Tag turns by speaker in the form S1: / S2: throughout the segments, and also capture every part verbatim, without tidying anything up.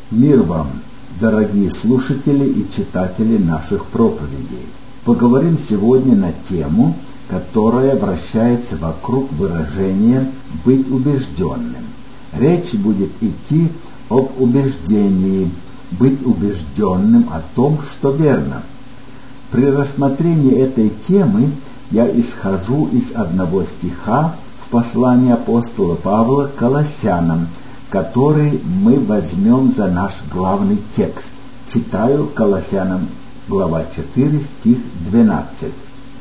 S1: Мир вам, дорогие слушатели и читатели наших проповедей. Поговорим сегодня на тему, которая вращается вокруг выражения «быть убежденным». Речь будет идти об убеждении, быть убежденным о том, что верно. При рассмотрении этой темы я исхожу из одного стиха в послании апостола Павла к Колоссянам, который мы возьмем за наш главный текст. Читаю Колоссянам, глава четыре, стих двенадцать.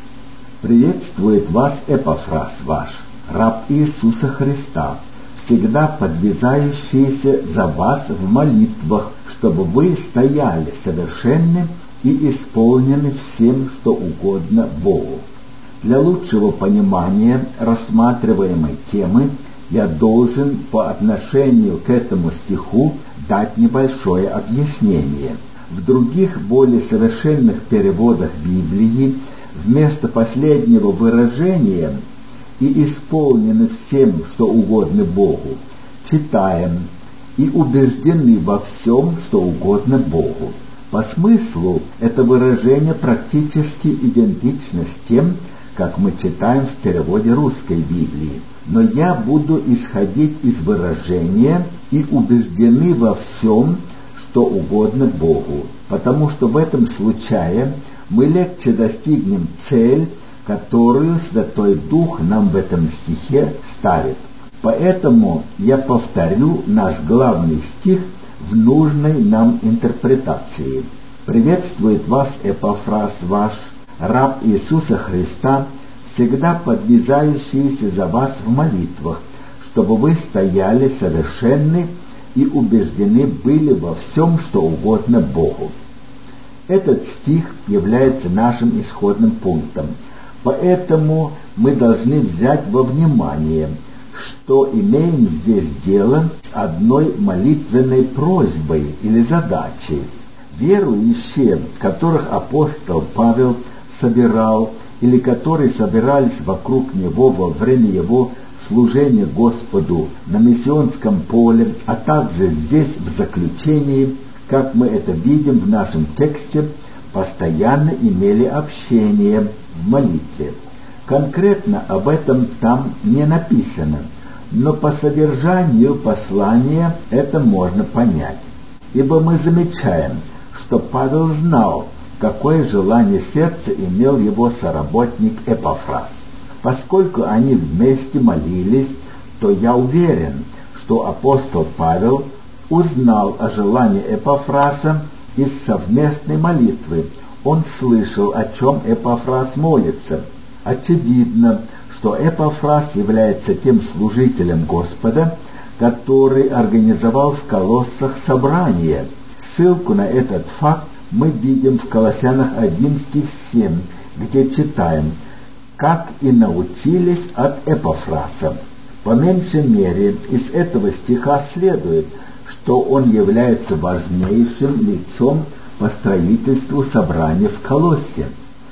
S1: «Приветствует вас Эпафрас ваш, раб Иисуса Христа, всегда подвязающийся за вас в молитвах, чтобы вы стояли совершенны и исполнены всем, что угодно Богу». Для лучшего понимания рассматриваемой темы я должен по отношению к этому стиху дать небольшое объяснение. В других, более совершенных переводах Библии вместо последнего выражения «и исполнены всем, что угодно Богу» читаем «и убеждены во всем, что угодно Богу». По смыслу это выражение практически идентично с тем, как мы читаем в переводе русской Библии. Но я буду исходить из выражения «и убеждены во всем, что угодно Богу», потому что в этом случае мы легче достигнем цель, которую Святой Дух нам в этом стихе ставит. Поэтому я повторю наш главный стих в нужной нам интерпретации. «Приветствует вас Эпафрас ваш, раб Иисуса Христа, всегда подвязающийся за вас в молитвах, чтобы вы стояли совершенны и убеждены были во всем, что угодно Богу». Этот стих является нашим исходным пунктом, поэтому мы должны взять во внимание, что имеем здесь дело с одной молитвенной просьбой или задачей. Верующие, которых апостол Павел собирал, или которые собирались вокруг него во время его служения Господу на миссионском поле, а также здесь в заключении, как мы это видим в нашем тексте, постоянно имели общение в молитве. Конкретно об этом там не написано, но по содержанию послания это можно понять. Ибо мы замечаем, что Павел знал, какое желание сердца имел его соработник Эпафрас. Поскольку они вместе молились, то я уверен, что апостол Павел узнал о желании Эпафраса из совместной молитвы. Он слышал, о чем Эпафрас молится. Очевидно, что Эпафрас является тем служителем Господа, который организовал в Колоссах собрание. Ссылку на этот факт мы видим в Колоссянах один стих семь, где читаем «как и научились от Эпафраса». По меньшей мере из этого стиха следует, что он является важнейшим лицом по строительству собрания в Колоссе.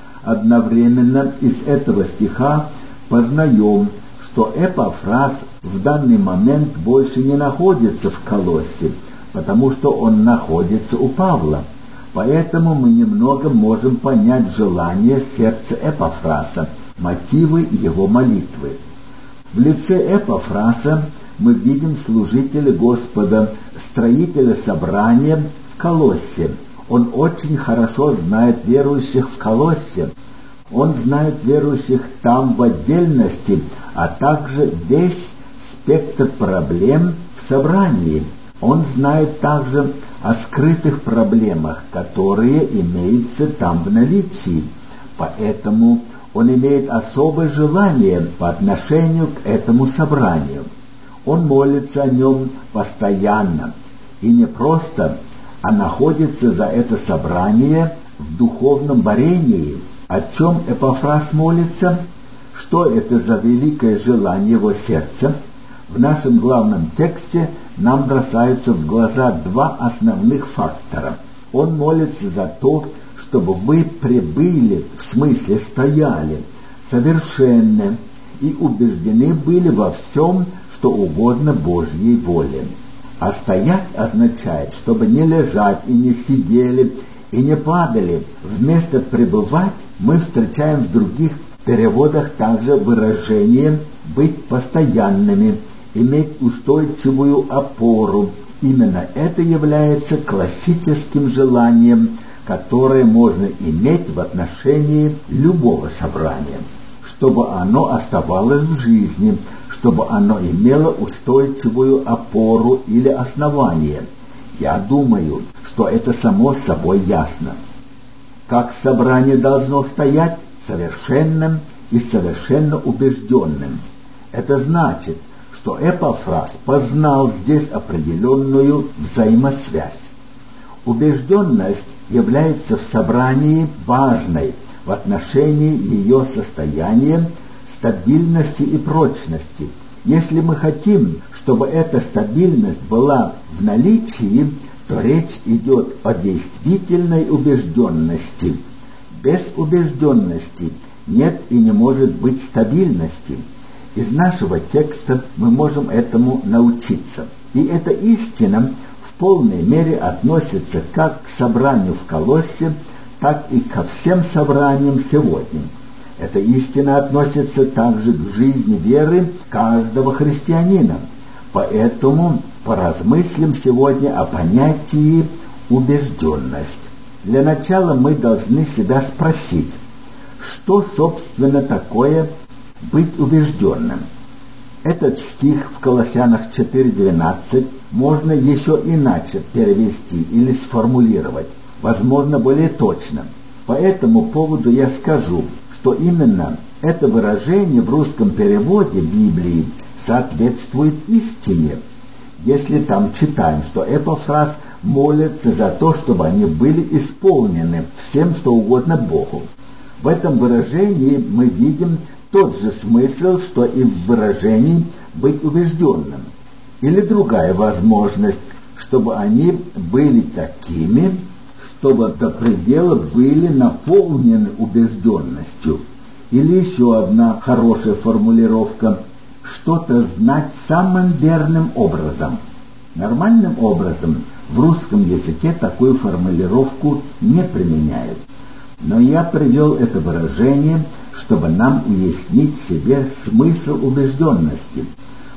S1: Одновременно из этого стиха познаем, что Эпафрас в данный момент больше не находится в Колоссе, потому что он находится у Павла. Поэтому мы немного можем понять желание сердца Эпафраса, мотивы его молитвы. В лице Эпафраса мы видим служителя Господа, строителя собрания в Колоссе. Он очень хорошо знает верующих в Колоссе. Он знает верующих там в отдельности, а также весь спектр проблем в собрании. Он знает также о скрытых проблемах, которые имеются там в наличии. Поэтому он имеет особое желание по отношению к этому собранию. Он молится о нем постоянно, и не просто, а находится за это собрание в духовном варении. О чем Эпафрас молится? Что это за великое желание его сердца? В нашем главном тексте нам бросаются в глаза два основных фактора. Он молится за то, чтобы вы пребыли, в смысле стояли, совершенно и убеждены были во всем, что угодно Божьей воле. А стоять означает, чтобы не лежать и не сидели, и не падали. Вместо пребывать мы встречаем в других переводах также выражение «быть постоянными», «иметь устойчивую опору». Именно это является классическим желанием, которое можно иметь в отношении любого собрания, чтобы оно оставалось в жизни, чтобы оно имело устойчивую опору или основание. Я думаю, что это само собой ясно. Как собрание должно стоять? Совершенным и совершенно убежденным. Это значит, что Эпафрас познал здесь определенную взаимосвязь. Убежденность является в собрании важной в отношении ее состояния, стабильности и прочности. Если мы хотим, чтобы эта стабильность была в наличии, то речь идет о действительной убежденности. Без убежденности нет и не может быть стабильности. Из нашего текста мы можем этому научиться. И эта истина в полной мере относится как к собранию в Колоссе, так и ко всем собраниям сегодня. Эта истина относится также к жизни веры каждого христианина. Поэтому поразмыслим сегодня о понятии убежденность. Для начала мы должны себя спросить, что, собственно, такое быть убежденным. Этот стих в Колоссянах четыре двенадцать можно еще иначе перевести или сформулировать, возможно, более точно. По этому поводу я скажу, что именно это выражение в русском переводе Библии соответствует истине. Если там читаем, что Эпафрас молится за то, чтобы они были исполнены всем, что угодно Богу. В этом выражении мы видим тот же смысл, что и в выражении «быть убежденным». Или другая возможность, чтобы они были такими, чтобы до предела были наполнены убежденностью. Или еще одна хорошая формулировка – что-то знать самым верным образом. Нормальным образом в русском языке такую формулировку не применяют. Но я привел это выражение, чтобы нам уяснить себе смысл убежденности.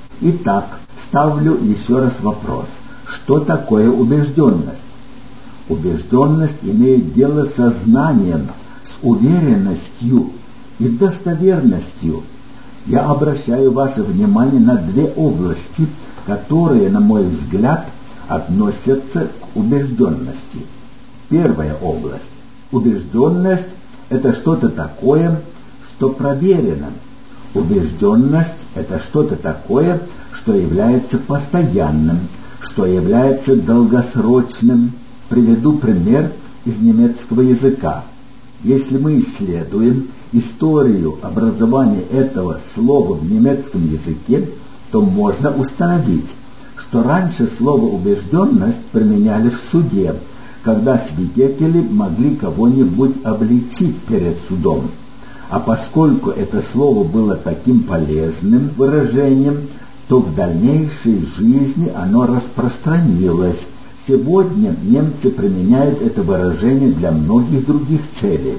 S1: Итак, ставлю еще раз вопрос. Что такое убежденность? Убежденность имеет дело со знанием, с уверенностью и достоверностью. Я обращаю ваше внимание на две области, которые, на мой взгляд, относятся к убежденности. Первая область. Убежденность – это что-то такое, что проверено. Убежденность – это что-то такое, что является постоянным, что является долгосрочным. Приведу пример из немецкого языка. Если мы исследуем историю образования этого слова в немецком языке, то можно установить, что раньше слово «убежденность» применяли в суде, когда свидетели могли кого-нибудь обличить перед судом. А поскольку это слово было таким полезным выражением, то в дальнейшей жизни оно распространилось. Сегодня немцы применяют это выражение для многих других целей.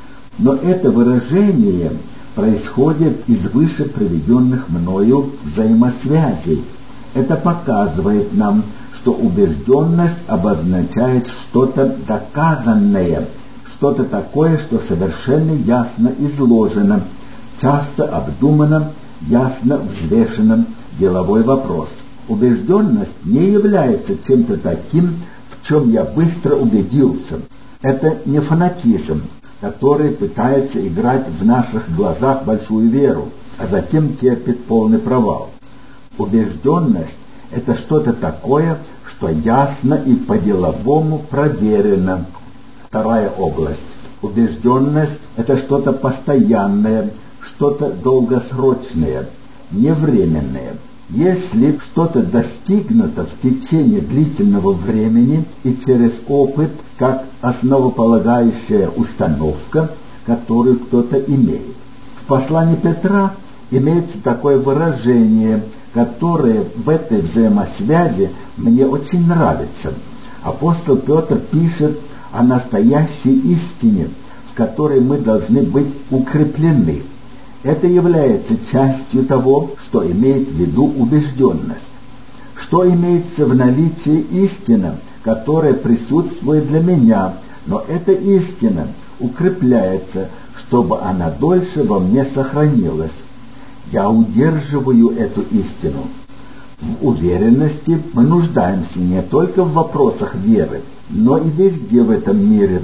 S1: Но это выражение происходит из выше приведенных мною взаимосвязей. Это показывает нам, что убежденность обозначает что-то доказанное, что-то такое, что совершенно ясно изложено, часто обдумано, ясно взвешено, деловой вопрос. Убежденность не является чем-то таким, в чем я быстро убедился. Это не фанатизм, который пытается играть в наших глазах большую веру, а затем терпит полный провал. Убежденность – это что-то такое, что ясно и по-деловому проверено. Вторая область. Убежденность – это что-то постоянное, что-то долгосрочное, не временное. Если что-то достигнуто в течение длительного времени и через опыт, как основополагающая установка, которую кто-то имеет. В послании Петра имеется такое выражение которые в этой взаимосвязи мне очень нравятся. Апостол Петр пишет о настоящей истине, в которой мы должны быть укреплены. Это является частью того, что имеет в виду убежденность. Что имеется в наличии истина, которая присутствует для меня, но эта истина укрепляется, чтобы она дольше во мне сохранилась. Я удерживаю эту истину. В уверенности мы нуждаемся не только в вопросах веры, но и везде в этом мире.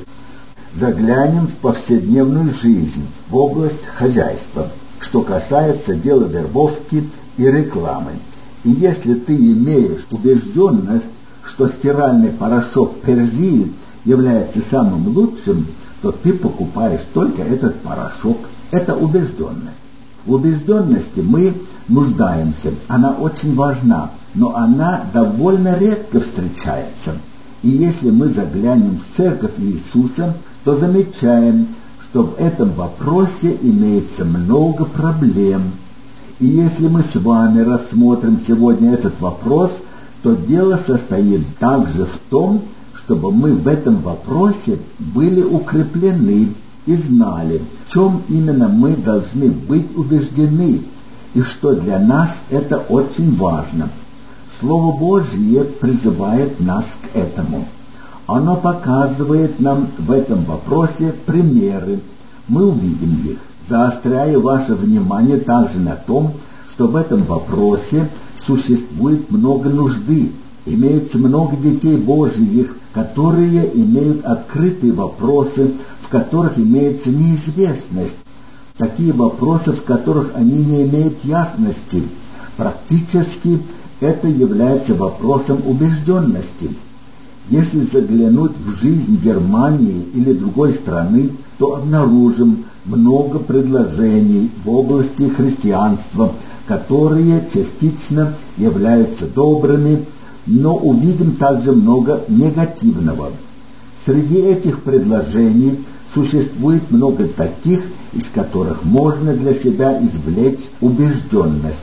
S1: Заглянем в повседневную жизнь, в область хозяйства, что касается дела вербовки и рекламы. И если ты имеешь убежденность, что стиральный порошок Перзиль является самым лучшим, то ты покупаешь только этот порошок. Это убежденность. В убежденности мы нуждаемся, она очень важна, но она довольно редко встречается. И если мы заглянем в церковь Иисуса, то замечаем, что в этом вопросе имеется много проблем. И если мы с вами рассмотрим сегодня этот вопрос, то дело состоит также в том, чтобы мы в этом вопросе были укреплены и знали, в чем именно мы должны быть убеждены, и что для нас это очень важно. Слово Божье призывает нас к этому. Оно показывает нам в этом вопросе примеры. Мы увидим их. Заостряю ваше внимание также на том, что в этом вопросе существует много нужды. Имеется много детей Божьих, которые имеют открытые вопросы, в которых имеется неизвестность. Такие вопросы, в которых они не имеют ясности. Практически это является вопросом убежденности. Если заглянуть в жизнь Германии или другой страны, то обнаружим много предложений в области христианства, которые частично являются добрыми, но увидим также много негативного. Среди этих предложений существует много таких, из которых можно для себя извлечь убежденность.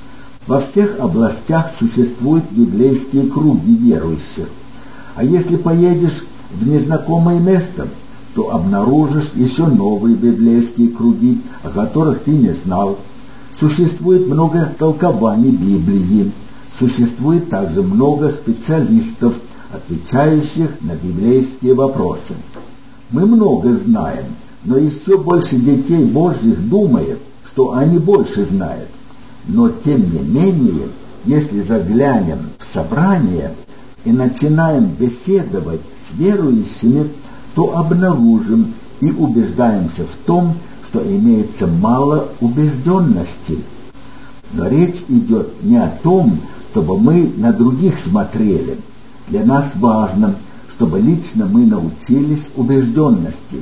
S1: Во всех областях существуют библейские круги верующих. А если поедешь в незнакомое место, то обнаружишь еще новые библейские круги, о которых ты не знал. Существует много толкований Библии. Существует также много специалистов, отвечающих на библейские вопросы. Мы много знаем, но еще больше детей Божьих думает, что они больше знают. Но тем не менее, если заглянем в собрание и начинаем беседовать с верующими, то обнаружим и убеждаемся в том, что имеется мало убежденности. Но речь идет не о том, чтобы мы на других смотрели. Для нас важно, чтобы лично мы научились убежденности.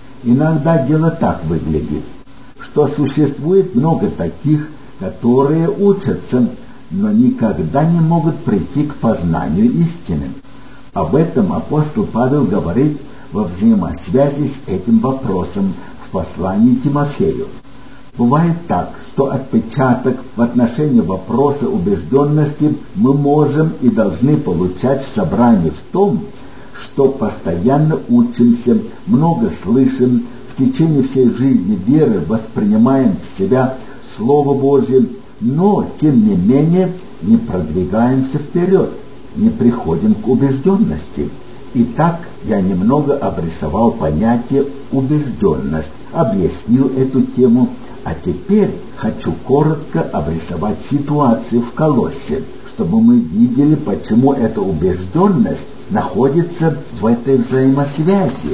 S1: Иногда дело так выглядит, что существует много таких, которые учатся, но никогда не могут прийти к познанию истины. Об этом апостол Павел говорит во взаимосвязи с этим вопросом в послании Тимофею. Бывает так, что отпечаток в отношении вопроса убежденности мы можем и должны получать в собрании в том, что постоянно учимся, много слышим, в течение всей жизни веры воспринимаем в себя Слово Божье, но, тем не менее, не продвигаемся вперед, не приходим к убежденности. Итак, я немного обрисовал понятие убежденность, объяснил эту тему, а теперь хочу коротко обрисовать ситуацию в Колоссе, чтобы мы видели, почему эта убежденность находится в этой взаимосвязи.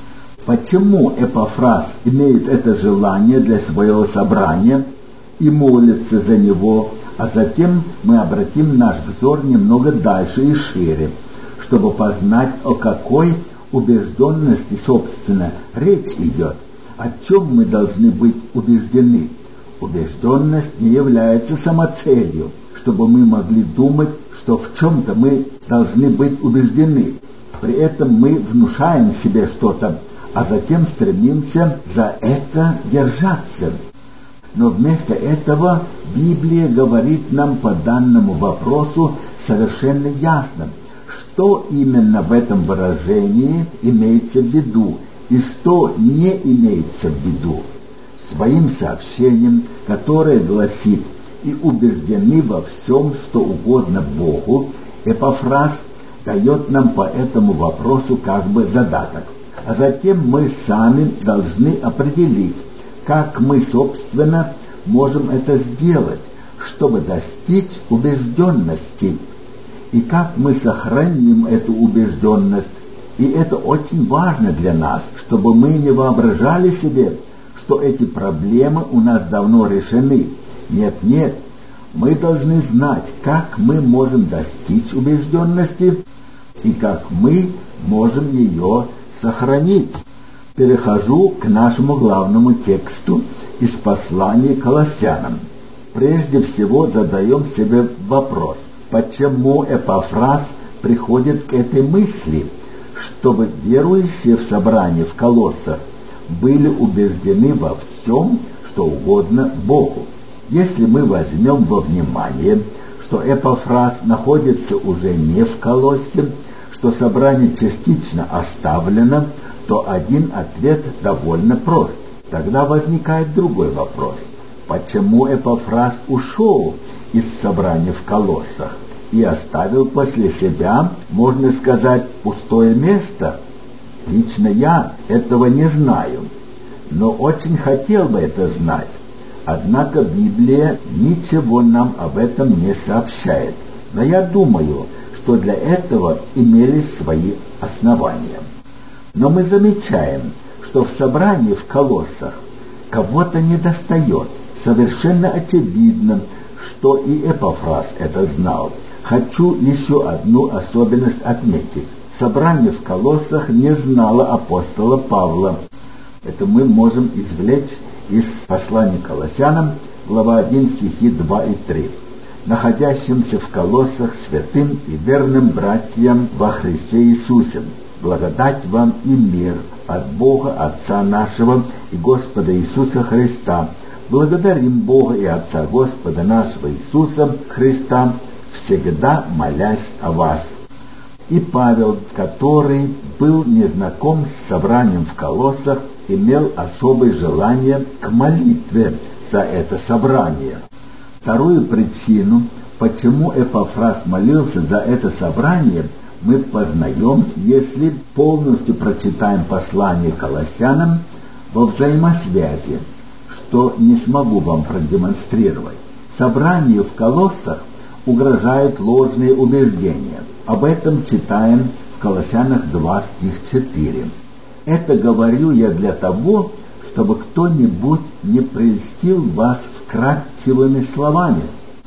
S1: Почему Эпафрас имеет это желание для своего собрания и молится за него, а затем мы обратим наш взор немного дальше и шире, чтобы познать, о какой убежденности, собственно, речь идет, о чем мы должны быть убеждены. Убежденность не является самоцелью, чтобы мы могли думать, что в чем-то мы должны быть убеждены. При этом мы внушаем себе что-то, а затем стремимся за это держаться. Но вместо этого Библия говорит нам по данному вопросу совершенно ясно, что именно в этом выражении имеется в виду и что не имеется в виду. Своим сообщением, которое гласит «и убеждены во всем, что угодно Богу», Эпафрас дает нам по этому вопросу как бы задаток. А затем мы сами должны определить, как мы, собственно, можем это сделать, чтобы достичь убежденности, и как мы сохраним эту убежденность. И это очень важно для нас, чтобы мы не воображали себе, что эти проблемы у нас давно решены. Нет, нет, мы должны знать, как мы можем достичь убежденности и как мы можем ее сохранить. Перехожу к нашему главному тексту из послания к Колоссянам. Прежде всего задаем себе вопрос, почему Эпафрас приходит к этой мысли, чтобы верующие в собрании в Колоссах были убеждены во всем, что угодно Богу. Если мы возьмем во внимание, что Эпафрас находится уже не в Колоссе, что собрание частично оставлено, то один ответ довольно прост. Тогда возникает другой вопрос. Почему Эпафрас ушел из собрания в Колоссах и оставил после себя, можно сказать, пустое место? Лично я этого не знаю, но очень хотел бы это знать. Однако Библия ничего нам об этом не сообщает. Но я думаю, что для этого имелись свои основания. Но мы замечаем, что в собрании в Колоссах кого-то недостает. Совершенно очевидно, что и Эпафрас это знал. Хочу еще одну особенность отметить. Собрание в Колоссах не знало апостола Павла. Это мы можем извлечь из послания к Колоссянам, глава один, стихи два и три. Находящимся в Колоссах святым и верным братьям во Христе Иисусе, благодать вам и мир от Бога Отца нашего и Господа Иисуса Христа. Благодарим Бога и Отца Господа нашего Иисуса Христа, всегда молясь о вас. И Павел, который был незнаком с собранием в Колоссах, имел особое желание к молитве за это собрание. Вторую причину, почему Эпафрас молился за это собрание, мы познаем, если полностью прочитаем послание к Колоссянам во взаимосвязи, что не смогу вам продемонстрировать. Собранию в Колоссах угрожают ложные убеждения. Об этом читаем в Колоссянах два, стих четыре. Это говорю я для того, чтобы кто-нибудь не прельстил вас вкратчивыми словами.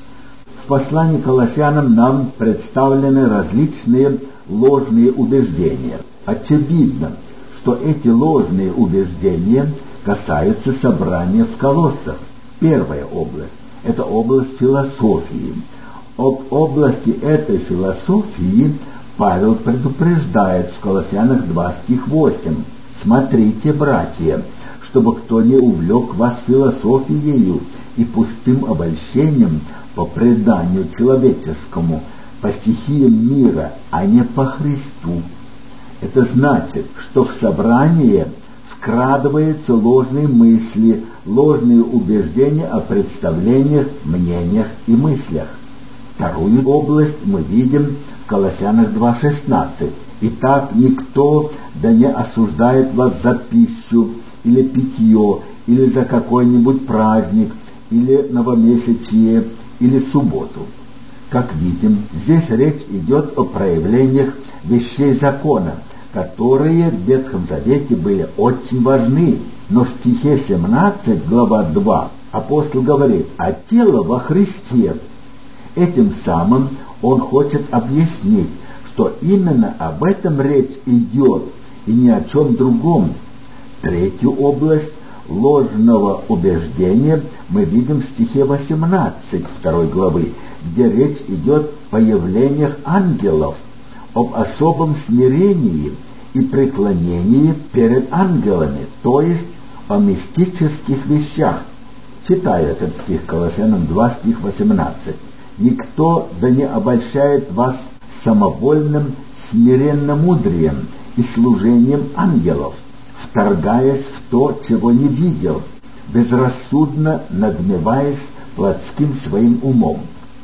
S1: В послании к Колоссянам нам представлены различные ложные убеждения. Очевидно, что эти ложные убеждения касаются собрания в Колоссах. Первая область – это область философии. Об области этой философии Павел предупреждает в Колоссянах два, стих восемь. «Смотрите, братья, чтобы кто не увлек вас философией и пустым обольщением по преданию человеческому, по стихиям мира, а не по Христу». Это значит, что в собрание вкрадываются ложные мысли, ложные убеждения о представлениях, мнениях и мыслях. Вторую область мы видим в Колоссянах два, шестнадцать. «Итак, никто да не осуждает вас за пищу или питье, или за какой-нибудь праздник, или новомесячие, или субботу». Как видим, здесь речь идет о проявлениях вещей закона, которые в Ветхом Завете были очень важны. Но в стихе семнадцать, глава два, апостол говорит «а тело во Христе». Этим самым он хочет объяснить, что именно об этом речь идет, и ни о чем другом. Третью область ложного убеждения мы видим в стихе восемнадцать второй главы, где речь идет о явлениях ангелов, об особом смирении и преклонении перед ангелами, то есть о мистических вещах. Читаю этот стих, Колоссянам два, стих восемнадцать. «Никто да не обольщает вас самовольным смиренномудрием и служением ангелов, вторгаясь в то, чего не видел, безрассудно надмеваясь плотским своим умом».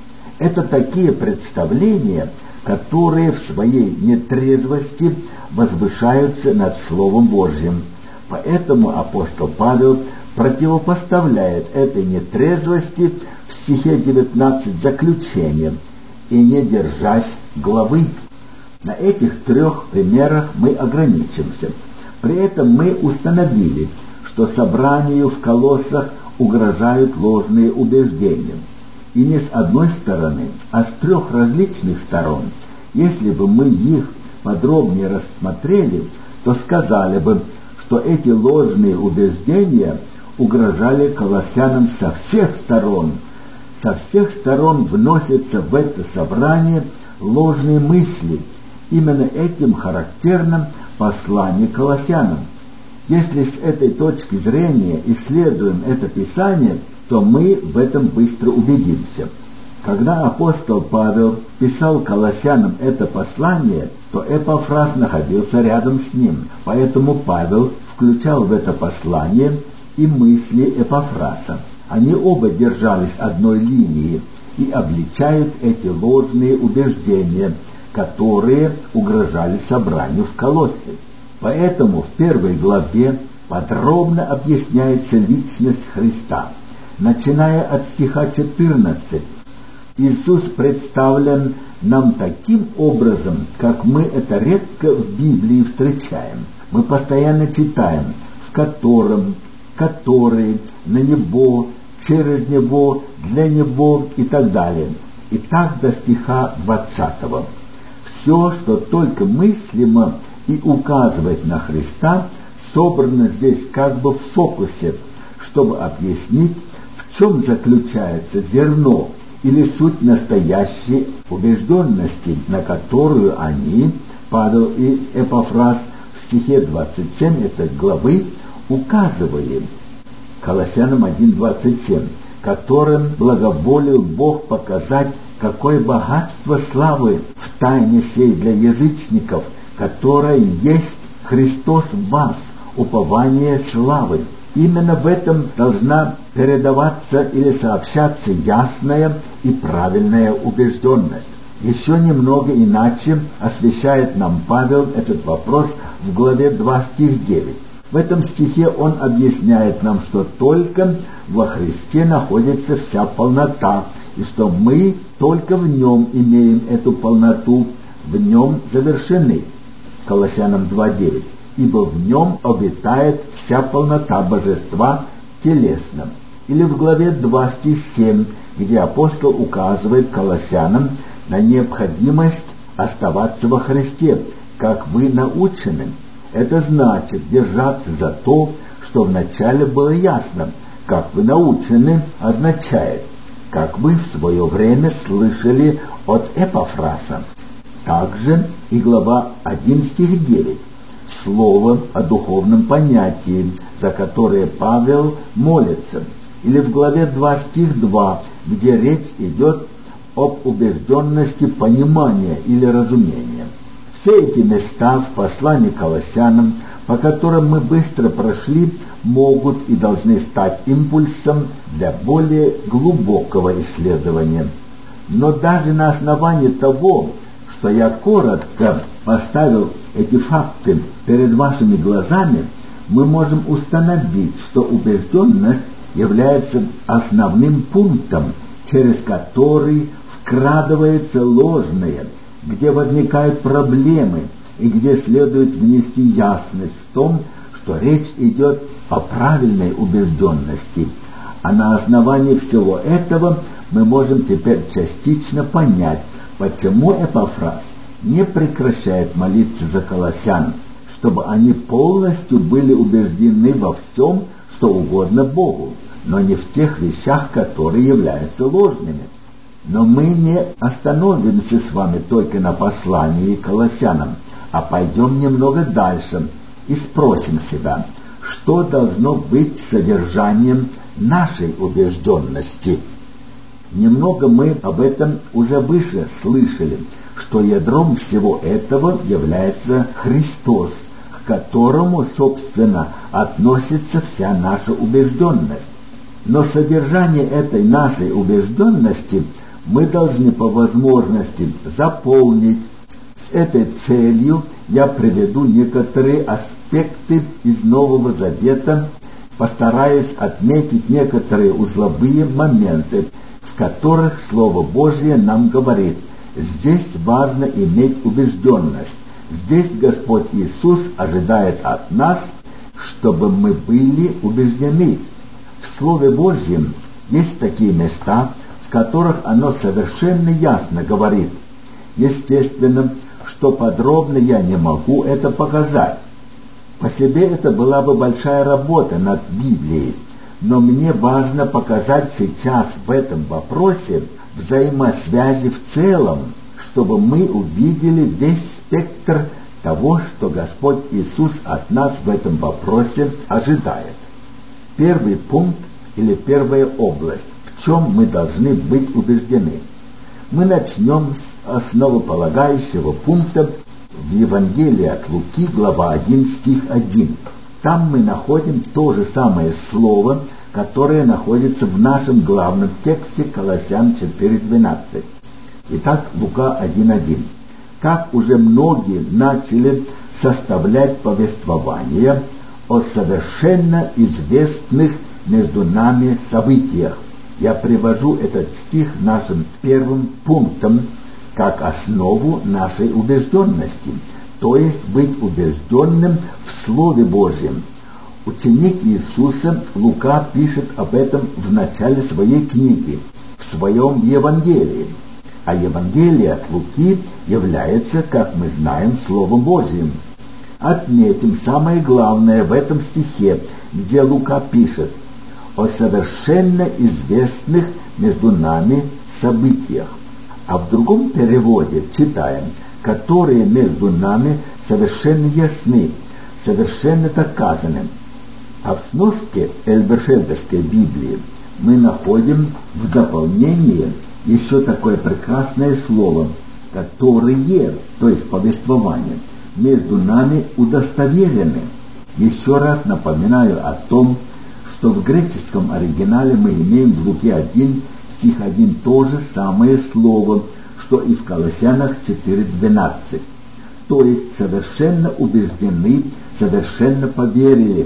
S1: Это такие представления, которые в своей нетрезвости возвышаются над Словом Божьим. Поэтому апостол Павел противопоставляет этой нетрезвости в стихе девятнадцать заключением «и не держась главы». На этих трех примерах мы ограничимся. При этом мы установили, что собранию в Колоссах угрожают ложные убеждения. И не с одной стороны, а с трех различных сторон. Если бы мы их подробнее рассмотрели, то сказали бы, что эти ложные убеждения угрожали колоссянам со всех сторон. Со всех сторон вносятся в это собрание ложные мысли. Именно этим характерно послание колоссянам. Если с этой точки зрения исследуем это Писание, то мы в этом быстро убедимся. Когда апостол Павел писал колоссянам это послание, то Эпафрас находился рядом с ним, поэтому Павел включал в это послание и мысли Эпафраса. Они оба держались одной линии и обличают эти ложные убеждения, которые угрожали собранию в Колоссе. Поэтому в первой главе подробно объясняется личность Христа. Начиная от стиха четырнадцатого, Иисус представлен нам таким образом, как мы это редко в Библии встречаем. Мы постоянно читаем «в котором», «который», «на него», «через него», «для него» и так далее. И так до стиха двадцатого. Все, что только мыслимо и указывает на Христа, собрано здесь как бы в фокусе, чтобы объяснить, в чем заключается зерно или суть настоящей убежденности, на которую они, Павел и Эпафрас, в стихе двадцать семь этой главы указывали. Колоссянам один двадцать семь, которым благоволил Бог показать, какое богатство славы в тайне сей для язычников, которое есть Христос в вас, упование славы. Именно в этом должна передаваться или сообщаться ясная и правильная убежденность. Еще немного иначе освещает нам Павел этот вопрос в главе два, стих девять. В этом стихе он объясняет нам, что только во Христе находится вся полнота, и что мы только в Нем имеем эту полноту, в Нем завершены. Колоссянам два девять. Ибо в Нем обитает вся полнота божества телесном. Или в главе два, стих семь, где апостол указывает колоссянам на необходимость оставаться во Христе, как вы научены. Это значит держаться за то, что вначале было ясно. Как вы научены означает, как вы в свое время слышали от Эпафраса. Также и глава один, стих девять. Слово о духовном понятии, за которое Павел молится. Или в главе два, стих два, где речь идет об убежденности понимания или разумения. Все эти места в послании к Колоссянам, по которым мы быстро прошли, могут и должны стать импульсом для более глубокого исследования. Но даже на основании того, что я коротко поставил эти факты перед вашими глазами, мы можем установить, что убежденность является основным пунктом, через который вкрадывается ложное, где возникают проблемы и где следует внести ясность в том, что речь идет о правильной убежденности. А на основании всего этого мы можем теперь частично понять, почему Эпафрас не прекращает молиться за колоссян, чтобы они полностью были убеждены во всем, что угодно Богу, но не в тех вещах, которые являются ложными. Но мы не остановимся с вами только на послании к колоссянам, а пойдем немного дальше и спросим себя, что должно быть содержанием нашей убежденности. Немного мы об этом уже выше слышали, что ядром всего этого является Христос, к которому, собственно, относится вся наша убежденность. Но содержание этой нашей убежденности мы должны по возможности заполнить. С этой целью я приведу некоторые аспекты из Нового Завета, постараюсь отметить некоторые узловые моменты, в которых Слово Божье нам говорит: здесь важно иметь убежденность, здесь Господь Иисус ожидает от нас, чтобы мы были убеждены. В Слове Божьем есть такие места, в которых оно совершенно ясно говорит. Естественно, что подробно я не могу это показать. По себе это была бы большая работа над Библией, но мне важно показать сейчас в этом вопросе взаимосвязи в целом, чтобы мы увидели весь спектр того, что Господь Иисус от нас в этом вопросе ожидает. Первый пункт или первая область, в чем мы должны быть убеждены. Мы начнем с основополагающего пункта в Евангелии от Луки, глава один, стих один. Там мы находим то же самое слово, которое находится в нашем главном тексте Колоссян четыре двенадцать. Итак, Лука один один. Как уже многие начали составлять повествование о совершенно известных между нами событиях. Я привожу этот стих нашим первым пунктом как основу нашей убежденности, то есть быть убежденным в Слове Божьем. Ученик Иисуса Лука пишет об этом в начале своей книги, в своем Евангелии. А Евангелие от Луки является, как мы знаем, Словом Божьим. Отметим самое главное в этом стихе, где Лука пишет о совершенно известных между нами событиях. А в другом переводе читаем, которые между нами совершенно ясны, совершенно доказаны. А в сноске Эльберфельдовской Библии мы находим в дополнение еще такое прекрасное слово, которые, то есть повествование, между нами удостоверены. Еще раз напоминаю о том, что в греческом оригинале мы имеем в Луке один, стих один, то же самое слово, что и в Колоссянах четыре двенадцать. То есть совершенно убеждены, совершенно поверили.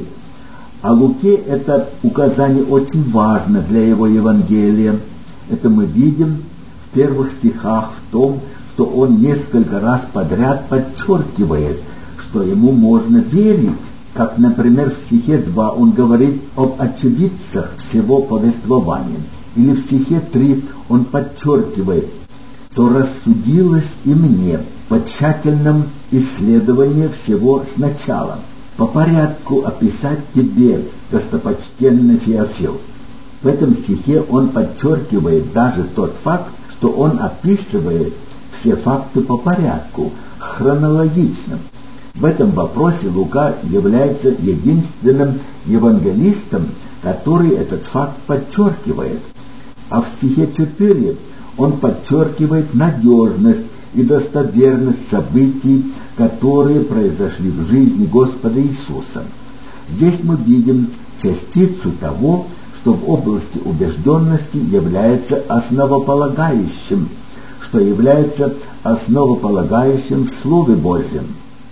S1: А Луке это указание очень важно для его Евангелия. Это мы видим в первых стихах в том, что он несколько раз подряд подчеркивает, что ему можно верить. Как, например, в стихе два он говорит об очевидцах всего повествования. Или в стихе три он подчеркивает: «То рассудилось и мне по тщательном исследовании всего сначала, по порядку описать тебе, достопочтенный Феофил». В этом стихе он подчеркивает даже тот факт, что он описывает все факты по порядку, хронологично. В этом вопросе Лука является единственным евангелистом, который этот факт подчеркивает. А в стихе четыре он подчеркивает надежность и достоверность событий, которые произошли в жизни Господа Иисуса. Здесь мы видим частицу того, что в области убежденности является основополагающим, что является основополагающим в Слове Божьем.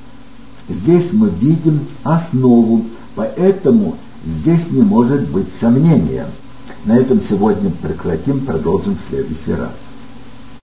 S1: Здесь мы видим основу, поэтому здесь не может быть сомнения. На этом сегодня прекратим, продолжим в следующий раз.